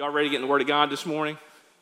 Y'all ready to get in the Word of God this morning?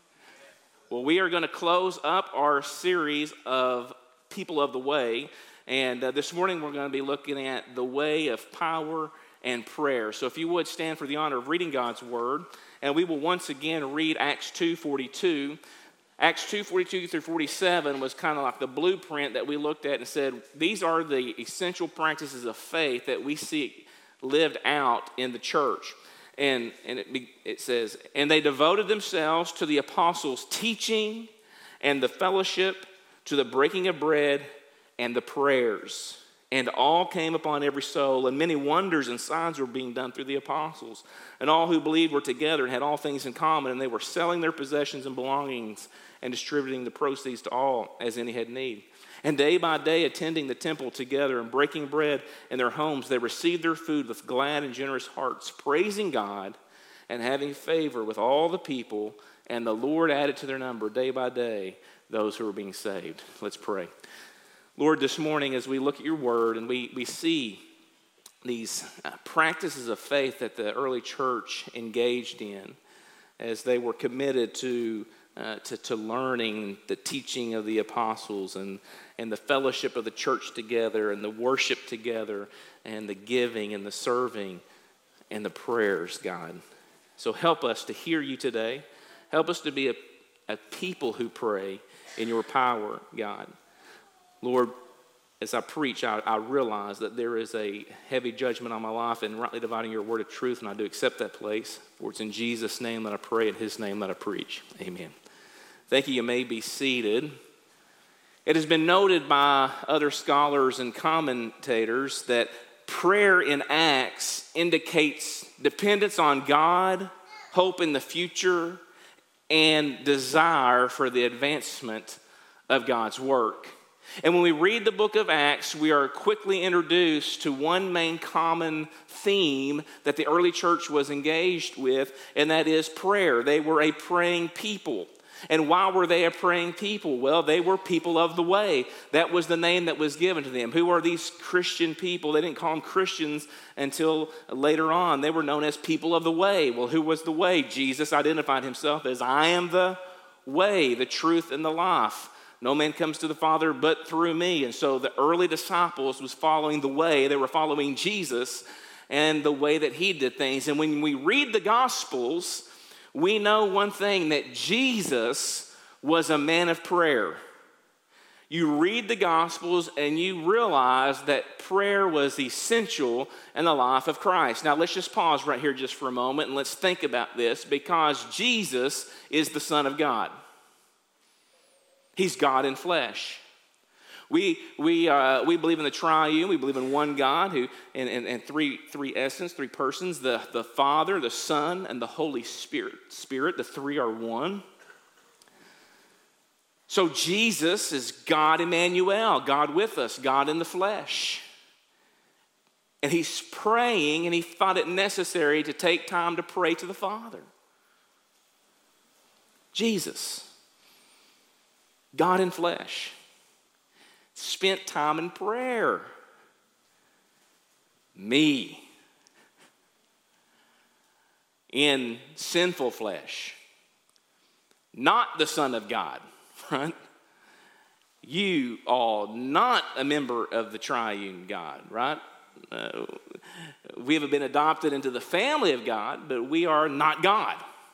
Well, we are going to close up our series of People of the Way. And this morning we're going to be looking at the way of power and prayer. So if you would stand for the honor of reading God's Word. And we will once again read Acts 2:42. Acts 2:42 through 47 was kind of like the blueprint that we looked at and said, these are the essential practices of faith that we see lived out in the church. And it says, and they devoted themselves to the apostles' teaching and the fellowship, to the breaking of bread and the prayers. And all came upon every soul, and many wonders and signs were being done through the apostles. And all who believed were together and had all things in common, and they were selling their possessions and belongings and distributing the proceeds to all as any had need. And day by day, attending the temple together and breaking bread in their homes, they received their food with glad and generous hearts, praising God and having favor with all the people. And the Lord added to their number day by day those who were being saved. Let's pray. Lord, this morning as we look at your word and we see these practices of faith that the early church engaged in as they were committed to learning the teaching of the apostles and the fellowship of the church together and the worship together and the giving and the serving and the prayers, God. So help us to hear you today. Help us to be a people who pray in your power, God. Lord, as I preach, I realize that there is a heavy judgment on my life and rightly dividing your word of truth, and I do accept that place. For it's in Jesus' name that I pray, in his name that I preach. Amen. Thank you. You may be seated. It has been noted by other scholars and commentators that prayer in Acts indicates dependence on God, hope in the future, and desire for the advancement of God's work. And when we read the book of Acts, we are quickly introduced to one main common theme that the early church was engaged with, and that is prayer. They were a praying people. And why were they a praying people? Well, they were people of the way. That was the name that was given to them. Who are these Christian people? They didn't call them Christians until later on. They were known as people of the way. Well, who was the way? Jesus identified himself as, I am the way, the truth, and the life. No man comes to the Father but through me. And so the early disciples was following the way. They were following Jesus and the way that he did things. And when we read the Gospels, we know one thing, that Jesus was a man of prayer. You read the Gospels and you realize that prayer was essential in the life of Christ. Now let's just pause right here just for a moment and let's think about this, because Jesus is the Son of God. He's God in flesh. We believe in the triune. We believe in one God who and three essence, three persons, the Father, the Son, and the Holy Spirit. The three are one. So Jesus is God Emmanuel, God with us, God in the flesh. And he's praying, and he thought it necessary to take time to pray to the Father. Jesus, God in flesh, spent time in prayer. Me, in sinful flesh, not the Son of God, right? You all, not a member of the triune God, right? We have been adopted into the family of God, but we are not God.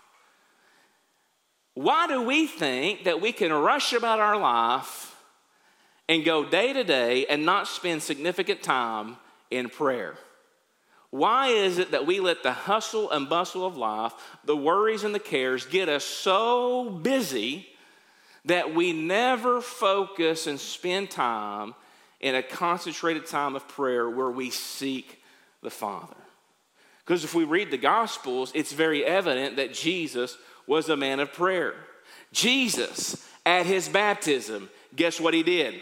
Why do we think that we can rush about our life and go day to day and not spend significant time in prayer? Why is it that we let the hustle and bustle of life, the worries and the cares, get us so busy that we never focus and spend time in a concentrated time of prayer where we seek the Father? Because if we read the Gospels, it's very evident that Jesus was a man of prayer. Jesus, at his baptism, guess what he did?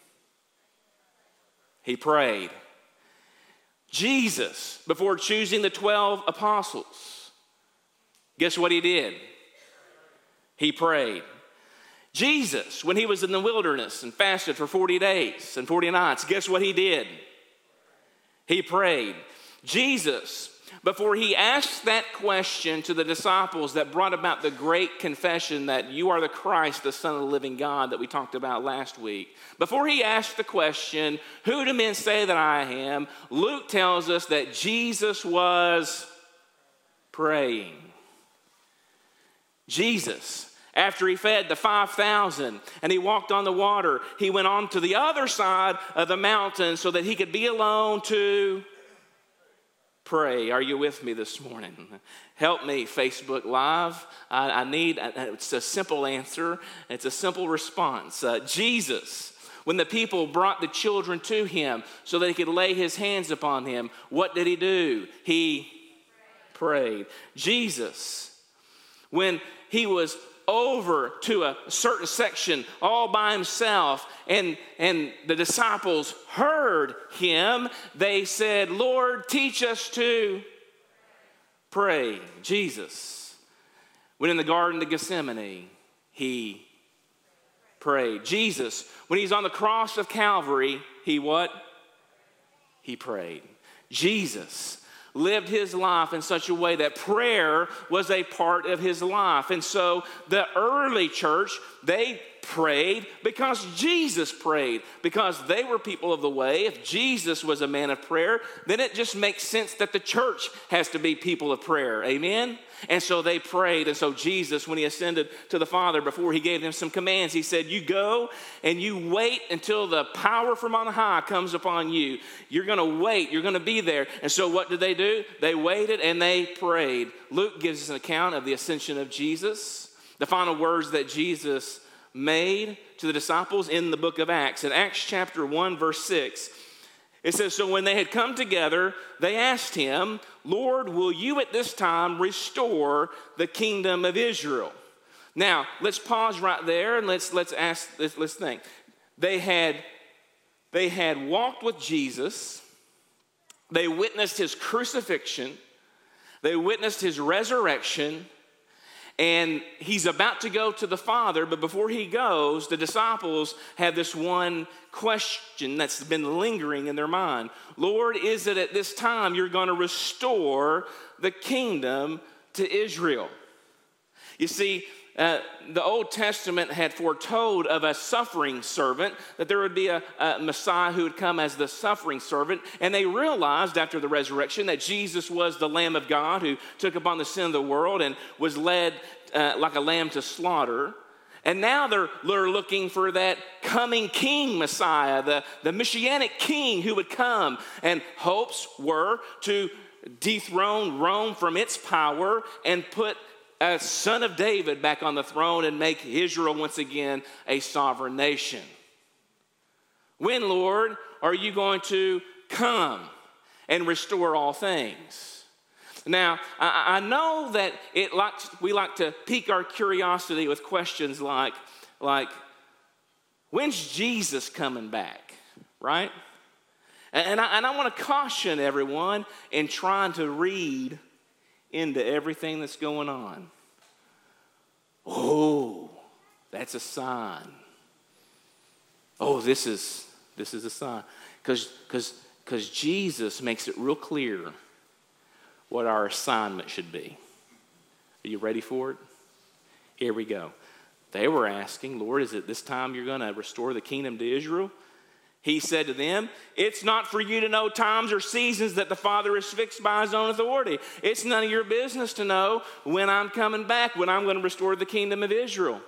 He prayed. Jesus, before choosing the 12 apostles, guess what he did? He prayed. Jesus, when he was in the wilderness and fasted for 40 days and 40 nights, guess what he did? He prayed. Jesus, before he asked that question to the disciples that brought about the great confession that you are the Christ, the Son of the living God, that we talked about last week, before he asked the question, who do men say that I am, Luke tells us that Jesus was praying. Jesus, after he fed the 5,000 and he walked on the water, he went on to the other side of the mountain so that he could be alone to pray. Are you with me this morning? Help me, Facebook Live. I need, it's a simple answer. It's a simple response. Jesus, when the people brought the children to him so that he could lay his hands upon him, what did he do? He prayed. Jesus, when he was over to a certain section all by himself and the disciples heard him, they said, Lord, teach us to pray. Jesus, when in the Garden of Gethsemane, he prayed. Jesus, when he's on the cross of Calvary, he what? He prayed. Jesus lived his life in such a way that prayer was a part of his life. And so the early church, they prayed because Jesus prayed, because they were people of the way. If Jesus was a man of prayer, then it just makes sense that the church has to be people of prayer. Amen? And so they prayed. And so Jesus, when he ascended to the Father, before he gave them some commands, he said, you go and you wait until the power from on high comes upon you. You're going to wait. You're going to be there. And so what did they do? They waited and they prayed. Luke gives us an account of the ascension of Jesus, the final words that Jesus made to the disciples in the book of Acts. In Acts chapter 1, verse 6, it says, so when they had come together, they asked him, Lord, will you at this time restore the kingdom of Israel? Now, let's pause right there and let's think. They had walked with Jesus. They witnessed his crucifixion. They witnessed his resurrection. And he's about to go to the Father, but before he goes, the disciples have this one question that's been lingering in their mind. Lord, is it at this time you're going to restore the kingdom to Israel? You see, the Old Testament had foretold of a suffering servant, that there would be a Messiah who would come as the suffering servant. And they realized after the resurrection that Jesus was the Lamb of God who took upon the sin of the world and was led like a lamb to slaughter. And now they're looking for that coming king Messiah, the Messianic king who would come. And hopes were to dethrone Rome from its power and put a son of David back on the throne and make Israel once again a sovereign nation. When, Lord, are you going to come and restore all things? Now, I know that we like to pique our curiosity with questions like, when's Jesus coming back, right? And I want to caution everyone in trying to read into everything that's going on. Oh, that's a sign. Oh, this is a sign. Because Jesus makes it real clear what our assignment should be. Are you ready for it? Here we go. They were asking, Lord, is it this time you're going to restore the kingdom to Israel? He said to them, it's not for you to know times or seasons that the Father is fixed by his own authority. It's none of your business to know when I'm coming back, when I'm going to restore the kingdom of Israel.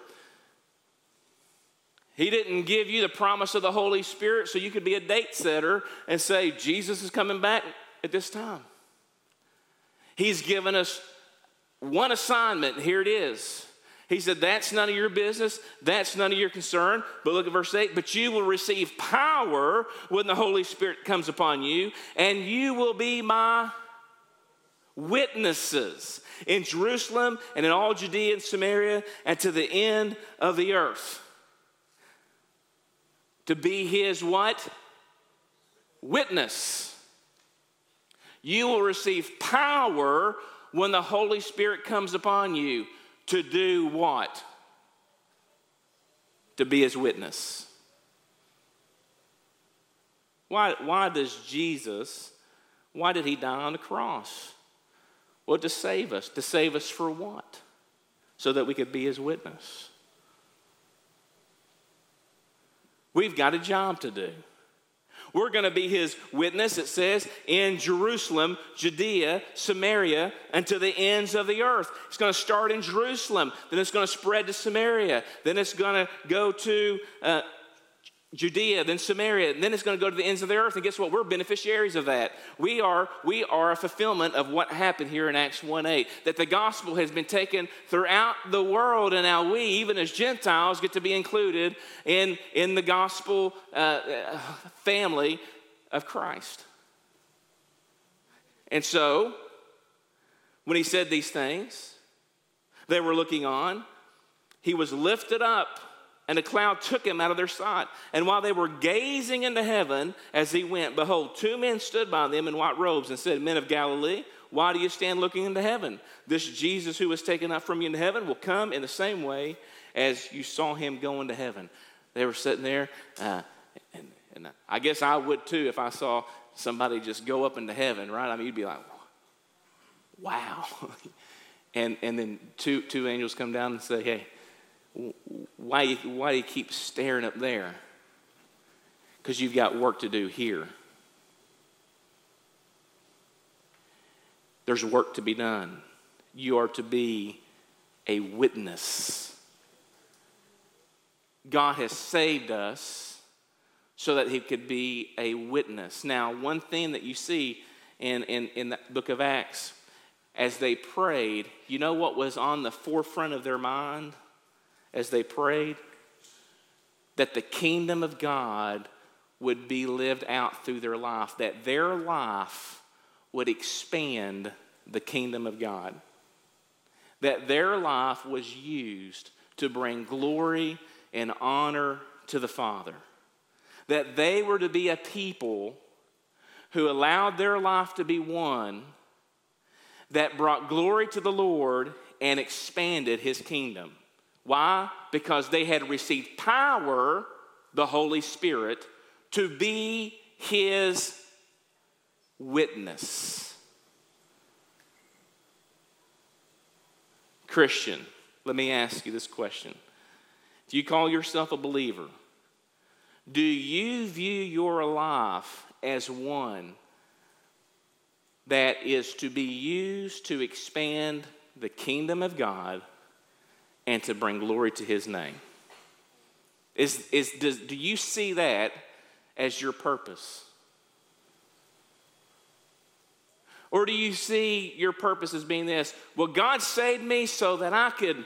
He didn't give you the promise of the Holy Spirit so you could be a date setter and say, Jesus is coming back at this time. He's given us one assignment, and here it is. He said, that's none of your business. That's none of your concern. But look at verse 8. But you will receive power when the Holy Spirit comes upon you, and you will be my witnesses in Jerusalem and in all Judea and Samaria and to the end of the earth. To be his what? Witness. You will receive power when the Holy Spirit comes upon you. To do what? To be his witness. Why did he die on the cross? Well, to save us. To save us for what? So that we could be his witness. We've got a job to do. We're going to be his witness, it says, in Jerusalem, Judea, Samaria, and to the ends of the earth. It's going to start in Jerusalem. Then it's going to spread to Samaria. Then it's going to go to Judea, then Samaria, and then it's going to go to the ends of the earth. And guess what? We're beneficiaries of that. We are a fulfillment of what happened here in Acts 1:8, that the gospel has been taken throughout the world, and now we, even as Gentiles, get to be included in the gospel family of Christ. And so, when he said these things, they were looking on. He was lifted up, and a cloud took him out of their sight. And while they were gazing into heaven as he went, behold, 2 men stood by them in white robes and said, Men of Galilee, why do you stand looking into heaven? This Jesus who was taken up from you into heaven will come in the same way as you saw him go into heaven. They were sitting there, and I guess I would too if I saw somebody just go up into heaven, right? I mean, you'd be like, wow. and then two angels come down and say, hey, why do you keep staring up there? Because you've got work to do here. There's work to be done. You are to be a witness. God has saved us so that he could be a witness. Now, one thing that you see in the book of Acts, as they prayed, you know what was on the forefront of their mind? As they prayed, that the kingdom of God would be lived out through their life, that their life would expand the kingdom of God, that their life was used to bring glory and honor to the Father, that they were to be a people who allowed their life to be one that brought glory to the Lord and expanded his kingdom. Why? Because they had received power, the Holy Spirit, to be his witness. Christian, let me ask you this question. Do you call yourself a believer? Do you view your life as one that is to be used to expand the kingdom of God and to bring glory to his name? Do you see that as your purpose? Or do you see your purpose as being this? Well, God saved me so that I could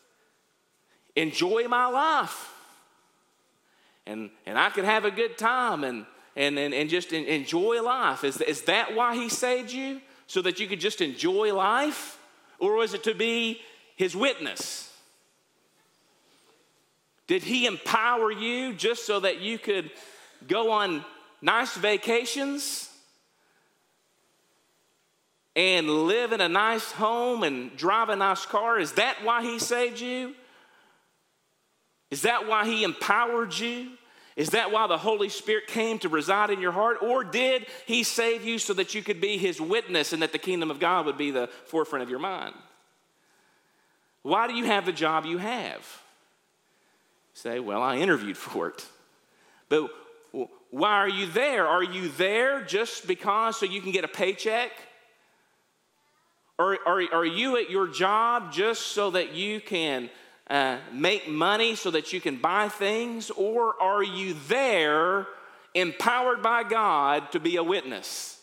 enjoy my life. And I could have a good time and just enjoy life. Is that why he saved you? So that you could just enjoy life? Or was it to be his witness? Did he empower you just so that you could go on nice vacations and live in a nice home and drive a nice car? Is that why he saved you? Is that why he empowered you? Is that why the Holy Spirit came to reside in your heart? Or did he save you so that you could be his witness and that the kingdom of God would be the forefront of your mind? Why do you have the job you have? Say, well, I interviewed for it. But why are you there? Are you there just because so you can get a paycheck? Or are you at your job just so that you can make money so that you can buy things? Or are you there empowered by God to be a witness?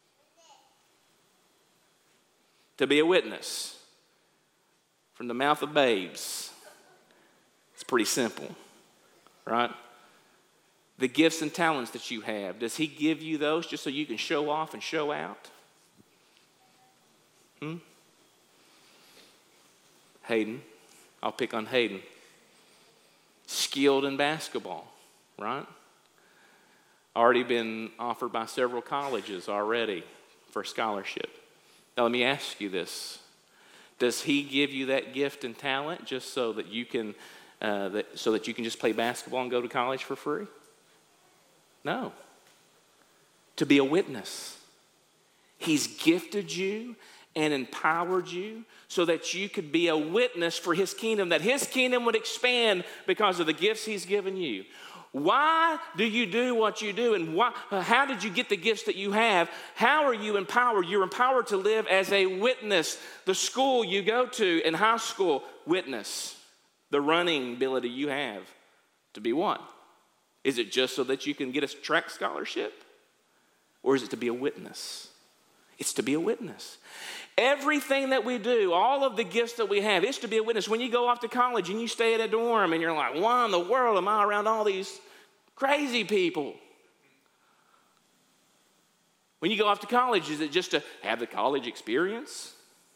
To be a witness. From the mouth of babes. It's pretty simple, right? The gifts and talents that you have, does he give you those just so you can show off and show out? Hayden, I'll pick on Hayden. Skilled in basketball, right? Already been offered by several colleges already for scholarship. Now let me ask you this. Does he give you that gift and talent just so that you can just play basketball and go to college for free? No. To be a witness. He's gifted you and empowered you so that you could be a witness for his kingdom, that his kingdom would expand because of the gifts he's given you. Why do you do what you do? And how did you get the gifts that you have? How are you empowered? You're empowered to live as a witness. The school you go to in high school, witness. The running ability you have to be what? Is it just so that you can get a track scholarship? Or is it to be a witness? It's to be a witness. Everything that we do, all of the gifts that we have, it's to be a witness. When you go off to college and you stay at a dorm and you're like, why in the world am I around all these crazy people? When you go off to college, is it just to have the college experience?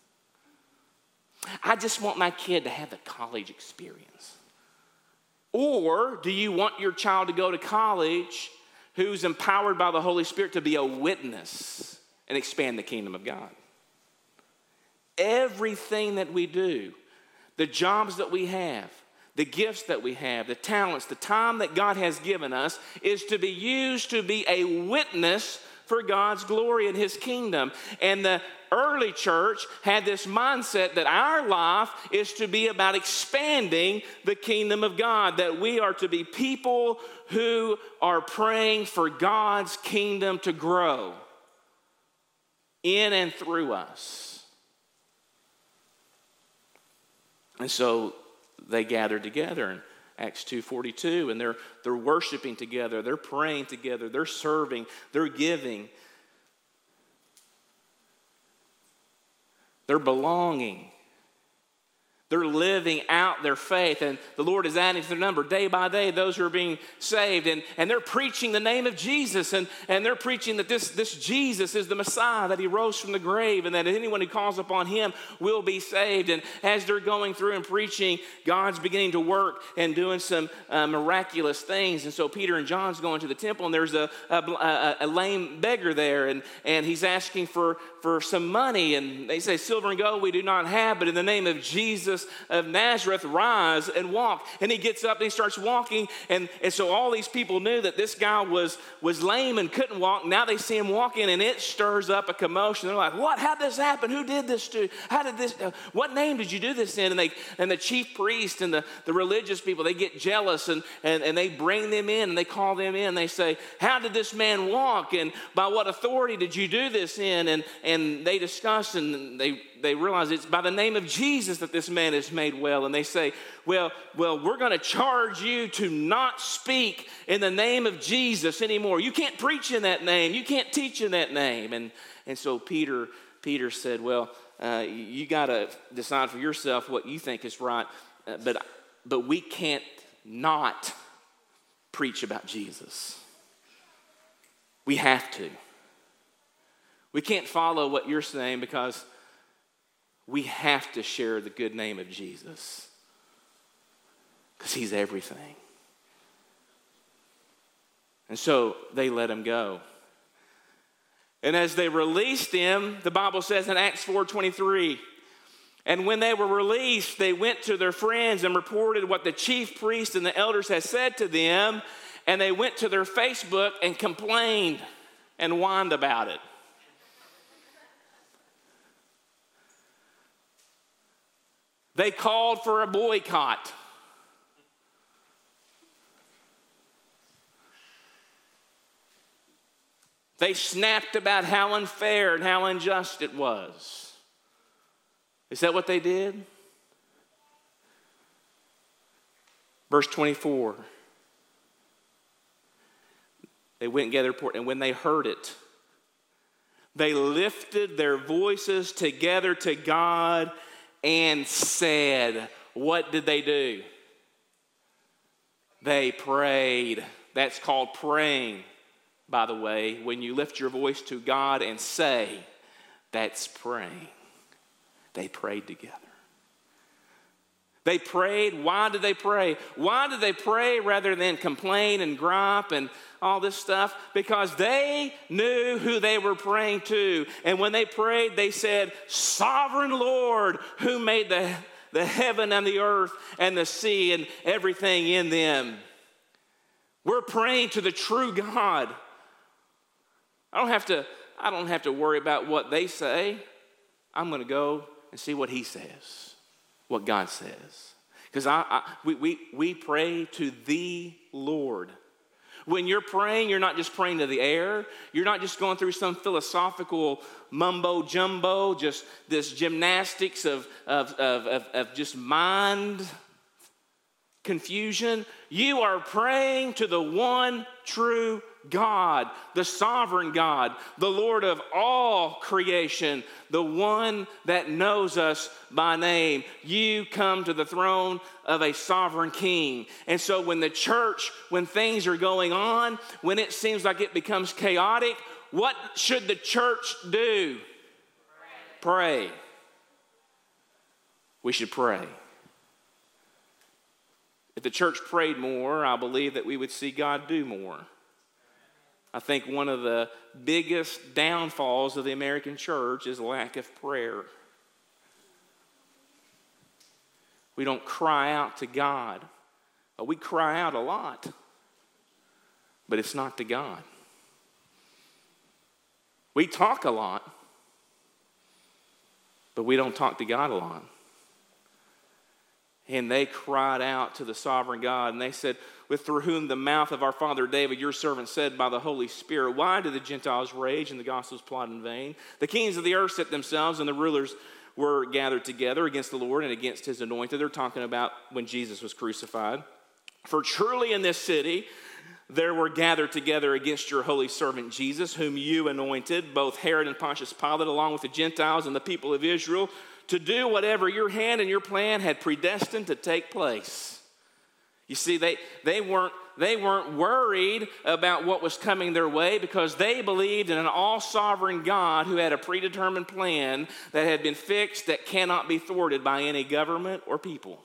I just want my kid to have the college experience. Or do you want your child to go to college who's empowered by the Holy Spirit to be a witness and expand the kingdom of God? Everything that we do, the jobs that we have, the gifts that we have, the talents, the time that God has given us is to be used to be a witness for God's glory and his kingdom. And the early church had this mindset that our life is to be about expanding the kingdom of God, that we are to be people who are praying for God's kingdom to grow in and through us. And so they gathered together in Acts 2:42, and they're worshiping together, they're praying together, they're serving, they're giving, they're belonging. They're living out their faith, and the Lord is adding to their number day by day those who are being saved, and they're preaching the name of Jesus, and they're preaching that this Jesus is the Messiah, that he rose from the grave, and that anyone who calls upon him will be saved. And as they're going through and preaching, God's beginning to work and doing some miraculous things. And so Peter and John's going to the temple, and there's a lame beggar there, and he's asking for some money, and they say, silver and gold we do not have, but in the name of Jesus of Nazareth, rise and walk. And he gets up and he starts walking, and so all these people knew that this guy was lame and couldn't walk. Now they see him walking, and it stirs up a commotion. They're like, what? How did this happen? Who did this to? How did this? What name did you do this in? And the chief priest and the religious people, they get jealous, and they bring them in, and they call them in. They say, how did this man walk? And by what authority did you do this in? And they discuss, and they realize it's by the name of Jesus that this man is made well. And they say, well, we're going to charge you to not speak in the name of Jesus anymore. You can't preach in that name. You can't teach in that name. And so Peter said, well, you got to decide for yourself what you think is right. But we can't not preach about Jesus. We have to. We can't follow what you're saying because we have to share the good name of Jesus, because he's everything. And so they let him go. And as they released him, the Bible says in Acts 4:23, and when they were released, they went to their friends and reported what the chief priest and the elders had said to them, and they went to their Facebook and complained and whined about it. They called for a boycott. They snapped about how unfair and how unjust it was. Is that what they did? Verse 24. They went and gathered a report, and when they heard it, they lifted their voices together to God and said, what did they do? They prayed. That's called praying, by the way. When you lift your voice to God and say, that's praying. They prayed together. They prayed. Why did they pray? Why did they pray rather than complain and gripe and all this stuff? Because they knew who they were praying to. And when they prayed, they said, Sovereign Lord, who made the heaven and the earth and the sea and everything in them. We're praying to the true God. I don't have to worry about what they say. I'm going to go and see what he says, what God says. Because we pray to the Lord. When you're praying, you're not just praying to the air. You're not just going through some philosophical mumbo jumbo, just this gymnastics of just mind confusion. You are praying to the one true God, the sovereign God, the Lord of all creation, the one that knows us by name. You come to the throne of a sovereign king. And so when the church, when things are going on, when it seems like it becomes chaotic, what should the church do? Pray. We should pray. If the church prayed more, I believe that we would see God do more. I think one of the biggest downfalls of the American church is lack of prayer. We don't cry out to God. We cry out a lot, but it's not to God. We talk a lot, but we don't talk to God a lot. And they cried out to the sovereign God, and they said, through whom the mouth of our father David, your servant, said by the Holy Spirit, why do the Gentiles rage and the gospels plot in vain? The kings of the earth set themselves, and the rulers were gathered together against the Lord and against his anointed. They're talking about when Jesus was crucified. For truly in this city there were gathered together against your holy servant Jesus, whom you anointed, both Herod and Pontius Pilate, along with the Gentiles and the people of Israel, to do whatever your hand and your plan had predestined to take place. You see, they weren't worried about what was coming their way because they believed in an all-sovereign God who had a predetermined plan that had been fixed that cannot be thwarted by any government or people.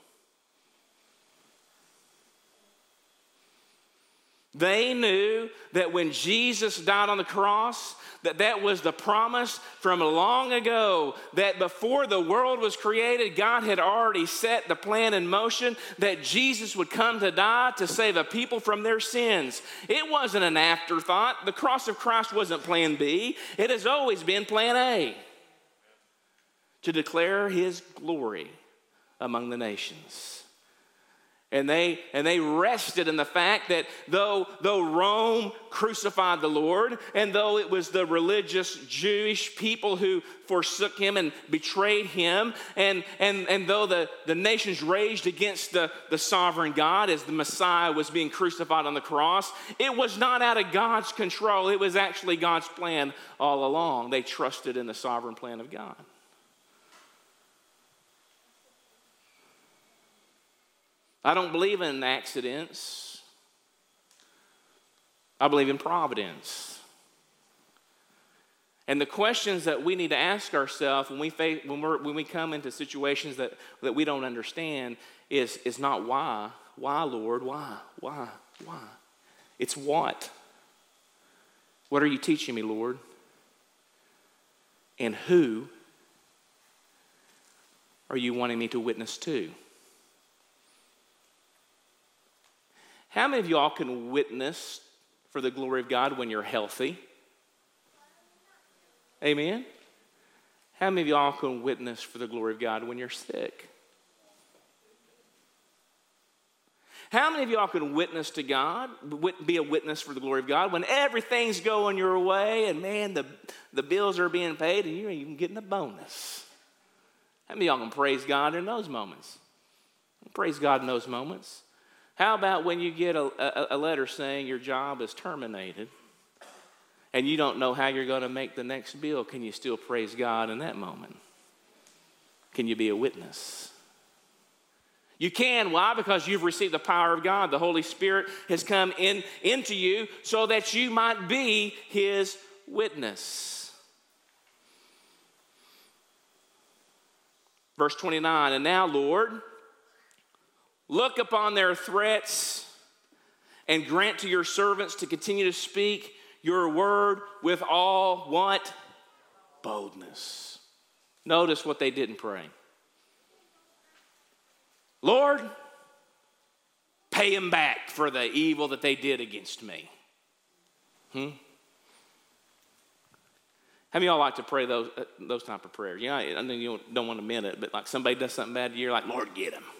They knew that when Jesus died on the cross, that was the promise from long ago, that before the world was created, God had already set the plan in motion that Jesus would come to die to save a people from their sins. It wasn't an afterthought. The cross of Christ wasn't plan B. It has always been plan A, to declare his glory among the nations. And they rested in the fact that though Rome crucified the Lord, and though it was the religious Jewish people who forsook him and betrayed him, and though the nations raged against the sovereign God as the Messiah was being crucified on the cross, it was not out of God's control. It was actually God's plan all along. They trusted in the sovereign plan of God. I don't believe in accidents. I believe in providence. And the questions that we need to ask ourselves when we come into situations that we don't understand is not why. Why, Lord? Why? It's what. What are you teaching me, Lord? And who are you wanting me to witness to? How many of y'all can witness for the glory of God when you're healthy? Amen? How many of y'all can witness for the glory of God when you're sick? How many of y'all can witness to God, be a witness for the glory of God when everything's going your way and, man, the bills are being paid and you're even getting a bonus? How many of y'all can praise God in those moments? Praise God in those moments. How about when you get a letter saying your job is terminated and you don't know how you're going to make the next bill? Can you still praise God in that moment? Can you be a witness? You can. Why? Because you've received the power of God. The Holy Spirit has come into you so that you might be his witness. Verse 29, and now, Lord, look upon their threats and grant to your servants to continue to speak your word with all what? Boldness. Notice what they didn't pray. Lord, pay them back for the evil that they did against me. How many of y'all like to pray those type of prayers? You know, I know you don't want to admit it, but like somebody does something bad to you, you're like, Lord, get him.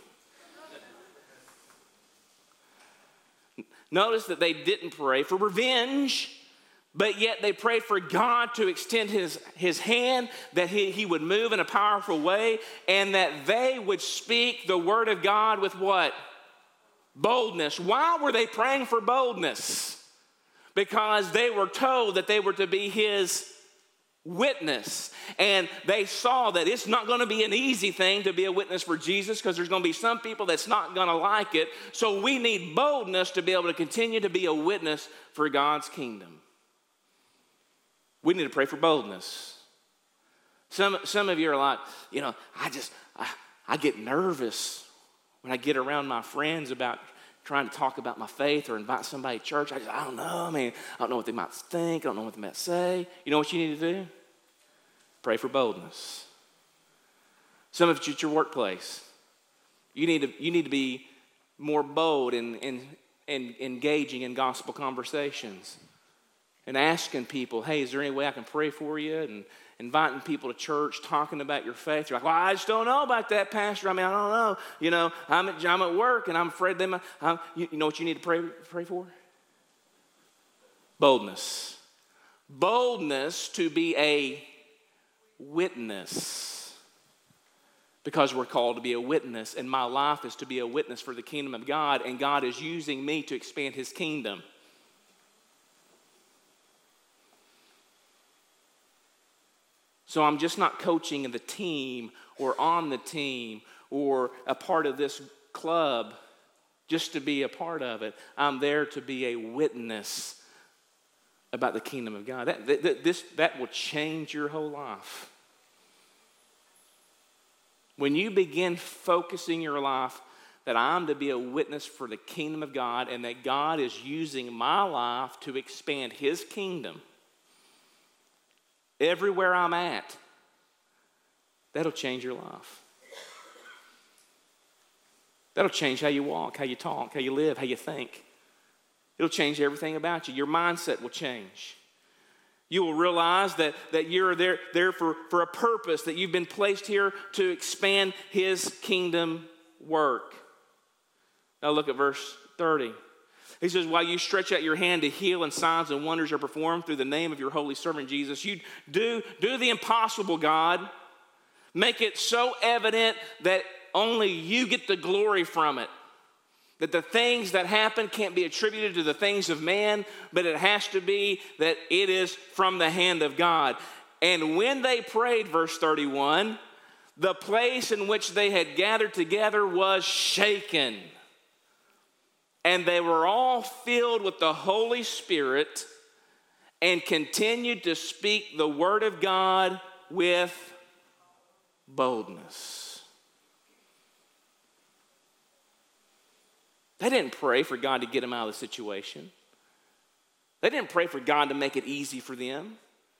Notice that they didn't pray for revenge, but yet they prayed for God to extend his hand, that he would move in a powerful way, and that they would speak the word of God with what? Boldness. Why were they praying for boldness? Because they were told that they were to be his witness. And they saw that it's not going to be an easy thing to be a witness for Jesus, because there's going to be some people that's not going to like it. So we need boldness to be able to continue to be a witness for God's kingdom. We need to pray for boldness. Some of you are like, you know, I get nervous when I get around my friends about trying to talk about my faith or invite somebody to church. I don't know. I mean, I don't know what they might think. I don't know what they might say. You know what you need to do? Pray for boldness. Some of you at your workplace, you need to be more bold in engaging in gospel conversations and asking people, hey, is there any way I can pray for you? And inviting people to church, talking about your faith. You're like, well, I just don't know about that, Pastor. I mean, I don't know. You know, I'm at work, and I'm afraid you know what you need to pray for? Boldness. Boldness to be a witness. Because we're called to be a witness, and my life is to be a witness for the kingdom of God, and God is using me to expand his kingdom. So I'm just not coaching in the team or on the team or a part of this club just to be a part of it. I'm there to be a witness about the kingdom of God. That will change your whole life. When you begin focusing your life that I'm to be a witness for the kingdom of God, and that God is using my life to expand his kingdom, everywhere I'm at, that'll change your life. That'll change how you walk, how you talk, how you live, how you think. It'll change everything about you. Your mindset will change. You will realize that you're there for a purpose, that you've been placed here to expand his kingdom work. Now look at verse 30. He says, while you stretch out your hand to heal, and signs and wonders are performed through the name of your holy servant Jesus, you do the impossible, God. Make it so evident that only you get the glory from it. That the things that happen can't be attributed to the things of man, but it has to be that it is from the hand of God. And when they prayed, verse 31, the place in which they had gathered together was shaken. And they were all filled with the Holy Spirit and continued to speak the word of God with boldness. They didn't pray for God to get them out of the situation. They didn't pray for God to make it easy for them.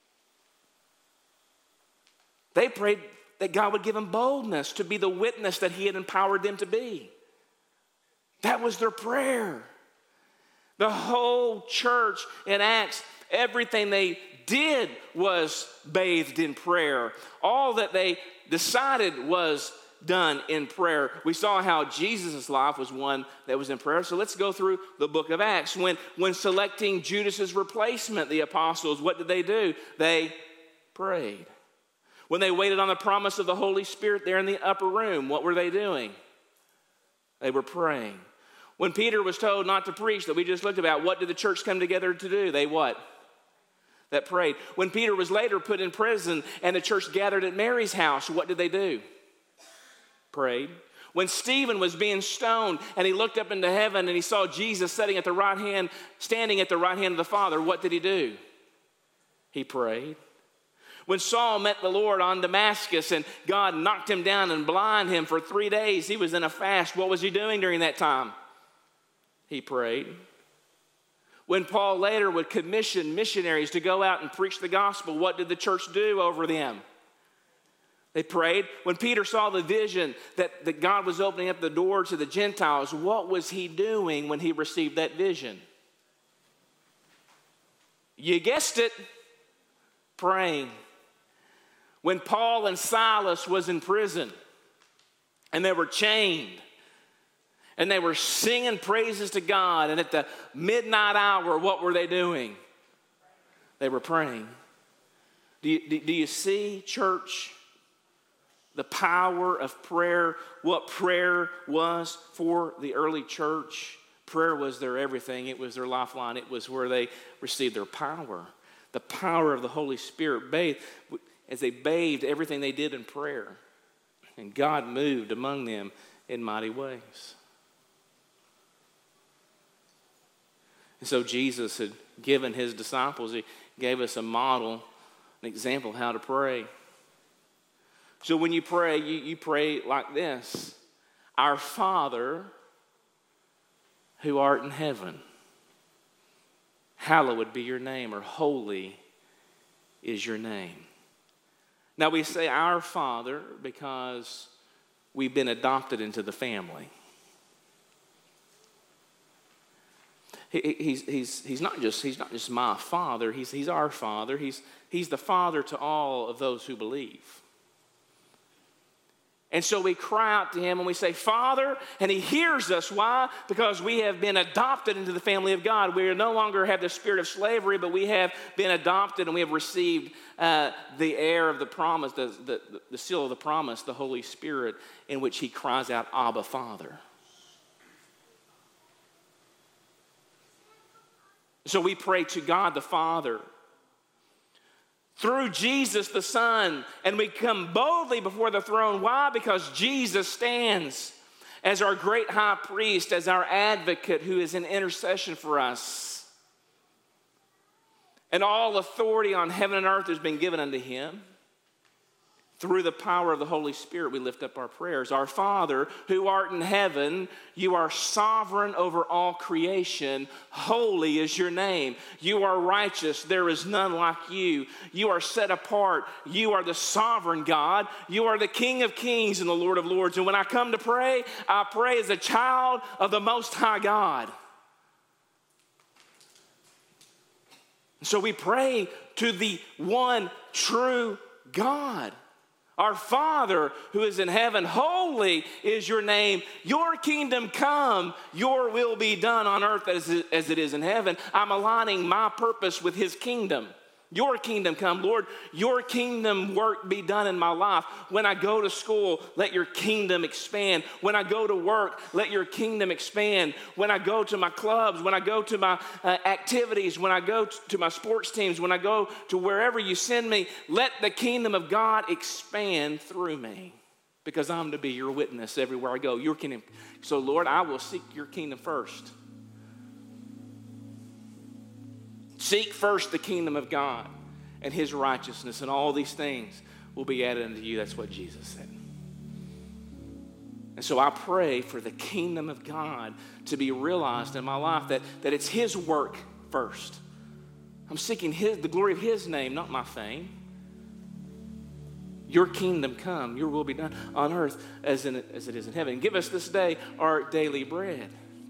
They prayed that God would give them boldness to be the witness that he had empowered them to be. That was their prayer. The whole church in Acts, everything they did was bathed in prayer. All that they decided was done in prayer. We saw how Jesus' life was one that was in prayer. So let's go through the book of Acts. When selecting Judas' replacement, the apostles, what did they do? They prayed. When they waited on the promise of the Holy Spirit there in the upper room, what were they doing? They were praying. When Peter was told not to preach, that we just looked about, what did the church come together to do? They what? That prayed. When Peter was later put in prison and the church gathered at Mary's house, what did they do? Prayed. When Stephen was being stoned and he looked up into heaven and he saw Jesus standing at the right hand of the Father, what did he do? He prayed. When Saul met the Lord on Damascus and God knocked him down and blinded him for 3 days, he was in a fast. What was he doing during that time? He prayed. When Paul later would commission missionaries to go out and preach the gospel, what did the church do over them? They prayed. When Peter saw the vision that God was opening up the door to the Gentiles, what was he doing when he received that vision? You guessed it. praying. When Paul and Silas was in prison and they were chained and they were singing praises to God, and at the midnight hour, what were they doing? They were praying. Do you see, church, the power of prayer, what prayer was for the early church? Prayer was their everything. It was their lifeline. It was where they received their power. The power of the Holy Spirit bathed, as they bathed everything they did in prayer. And God moved among them in mighty ways. And so Jesus had given his disciples, he gave us a model, an example of how to pray. So when you pray, you pray like this: Our Father who art in heaven, hallowed be your name, or holy is your name. Now we say our Father because we've been adopted into the family. He's not just my Father, he's our Father. He's the Father to all of those who believe. And so we cry out to him and we say, Father, and he hears us. Why? Because we have been adopted into the family of God. We no longer have the spirit of slavery, but we have been adopted and we have received the heir of the promise, the seal of the promise, the Holy Spirit, in which he cries out, Abba, Father. So we pray to God the Father through Jesus the Son, and we come boldly before the throne. Why? Because Jesus stands as our great high priest, as our advocate who is in intercession for us. And all authority on heaven and earth has been given unto him. Through the power of the Holy Spirit, we lift up our prayers. Our Father, who art in heaven, you are sovereign over all creation. Holy is your name. You are righteous. There is none like you. You are set apart. You are the sovereign God. You are the King of kings and the Lord of lords. And when I come to pray, I pray as a child of the Most High God. So we pray to the one true God. Our Father who is in heaven, holy is your name. Your kingdom come, your will be done on earth as it is in heaven. I'm aligning my purpose with his kingdom. Your kingdom come, Lord. Your kingdom work be done in my life. When I go to school, let your kingdom expand. When I go to work, let your kingdom expand. When I go to my clubs, when I go to my activities, when I go to my sports teams, when I go to wherever you send me, let the kingdom of God expand through me, because I'm to be your witness everywhere I go. Your kingdom. So, Lord, I will seek your kingdom first. Seek first the kingdom of God and his righteousness, and all these things will be added unto you. That's what Jesus said. And so I pray for the kingdom of God to be realized in my life, that it's his work first. I'm seeking the glory of his name, not my fame. Your kingdom come, your will be done on earth as it is in heaven. Give us this day our daily bread.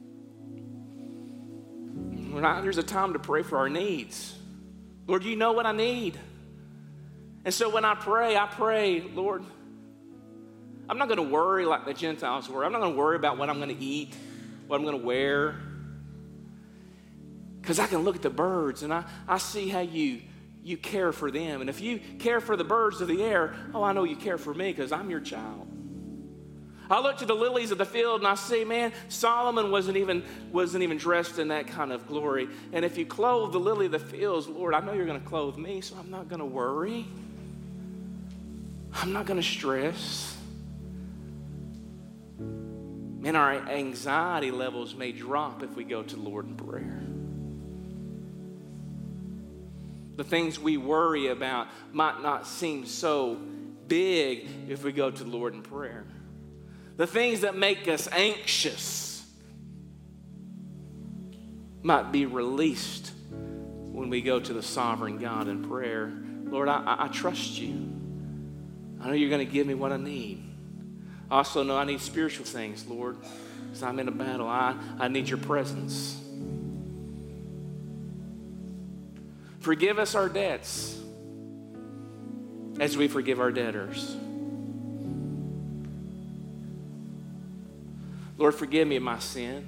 There's a time to pray for our needs. Lord, you know what I need. And so when I pray, Lord, I'm not going to worry like the Gentiles were. I'm not going to worry about what I'm going to eat, what I'm going to wear. Because I can look at the birds and I see how you care for them. And if you care for the birds of the air, I know you care for me because I'm your child. I look to the lilies of the field and I see, man, Solomon wasn't even dressed in that kind of glory. And if you clothe the lily of the fields, Lord, I know you're going to clothe me, so I'm not going to worry. I'm not going to stress. Man, our anxiety levels may drop if we go to the Lord in prayer. The things we worry about might not seem so big if we go to the Lord in prayer. The things that make us anxious might be released when we go to the sovereign God in prayer. Lord, I trust you. I know you're going to give me what I need. I also know I need spiritual things, Lord, because I'm in a battle. I need your presence. Forgive us our debts. as we forgive our debtors. Lord, forgive me of my sin.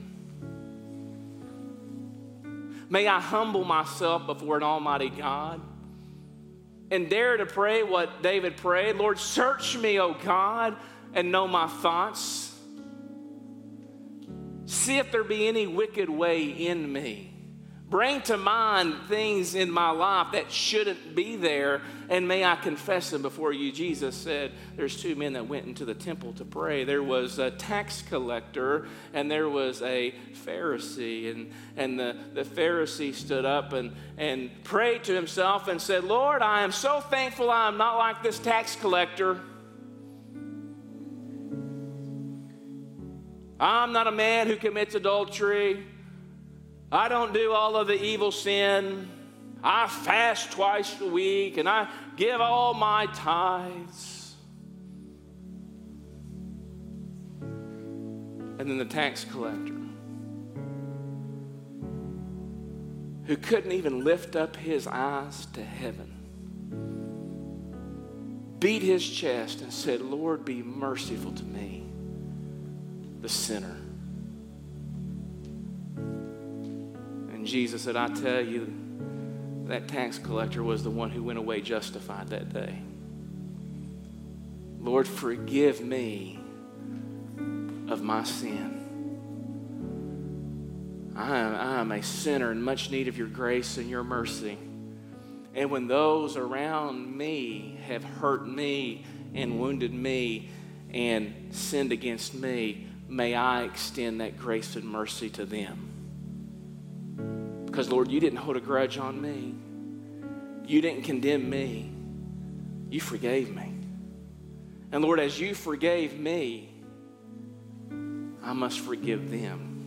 May I humble myself before an almighty God and dare to pray what David prayed. Lord, search me, O God, and know my thoughts. See if there be any wicked way in me. Bring to mind things in my life that shouldn't be there, and may I confess them before you. Jesus said there's two men that went into the temple to pray. There was a tax collector and there was a Pharisee. And the Pharisee stood up and prayed to himself and said, Lord, I am so thankful I am not like this tax collector. I'm not a man who commits adultery. I don't do all of the evil sin. I fast twice a week and I give all my tithes. And then the tax collector, who couldn't even lift up his eyes to heaven, beat his chest and said, Lord, be merciful to me, the sinner. And Jesus said, I tell you, that tax collector was the one who went away justified that day. Lord, forgive me of my sin. I am a sinner in much need of your grace and your mercy. And when those around me have hurt me and wounded me and sinned against me, may I extend that grace and mercy to them. Because, Lord, you didn't hold a grudge on me. You didn't condemn me. You forgave me. And, Lord, as you forgave me, I must forgive them.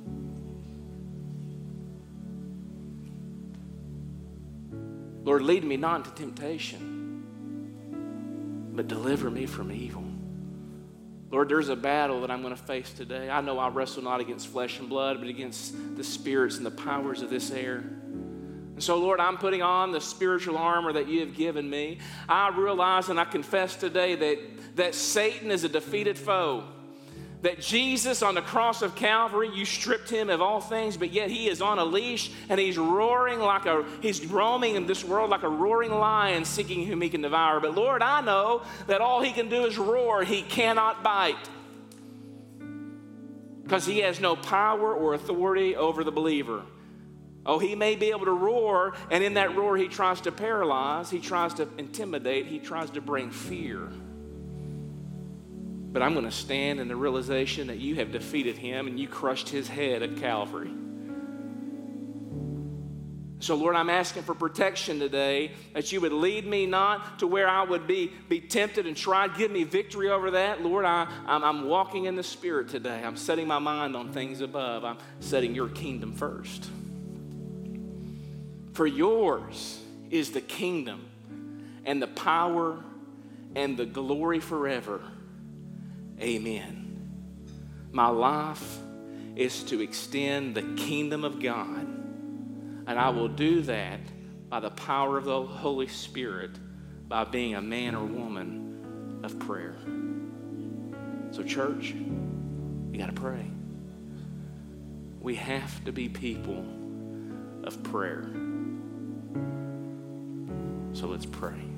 Lord, lead me not into temptation, but deliver me from evil. Lord, there's a battle that I'm going to face today. I know I wrestle not against flesh and blood, but against the spirits and the powers of this air. And so, Lord, I'm putting on the spiritual armor that you have given me. I realize and I confess today that Satan is a defeated foe. That Jesus on the cross of Calvary, you stripped him of all things, but yet he is on a leash and he's roaring he's roaming in this world like a roaring lion seeking whom he can devour. But Lord, I know that all he can do is roar. He cannot bite. Because he has no power or authority over the believer. Oh, he may be able to roar, and in that roar he tries to paralyze, he tries to intimidate, he tries to bring fear. But I'm going to stand in the realization that you have defeated him and you crushed his head at Calvary. So, Lord, I'm asking for protection today, that you would lead me not to where I would be tempted and try to give me victory over that. Lord, I'm walking in the Spirit today. I'm setting my mind on things above. I'm setting your kingdom first. For yours is the kingdom and the power and the glory forever. Amen. My life is to extend the kingdom of God, and I will do that by the power of the Holy Spirit, by being a man or woman of prayer. So, church, we got to pray. We have to be people of prayer. So let's pray.